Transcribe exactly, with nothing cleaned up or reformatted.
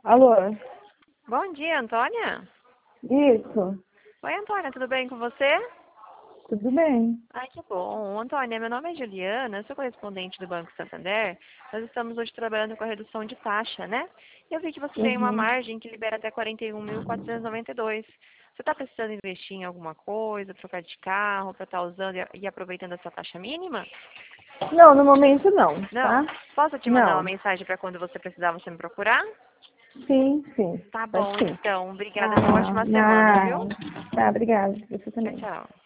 Alô? Bom dia, Antônia. Isso, Oi, Antônia, tudo bem com você? tudo bem. Ai, que bom. Antônia, meu nome é Juliana, eu sou correspondente do Banco Santander. Nós estamos hoje trabalhando com a redução de taxa, né? E eu vi que você tem uma Uhum. margem que libera até quarenta e um mil quatrocentos e noventa e dois. Você está precisando investir em alguma coisa, trocar de carro, para estar usando e e aproveitando essa taxa mínima? Não, no momento não, Não? tá? Posso te mandar uma Não. mensagem para quando você precisar você me procurar? Sim, sim. Tá Pode bom, sim. então. Obrigada. Tenha uma Ah, ótima semana, viu? não. Tá, obrigada. Você Tchau, também. tchau.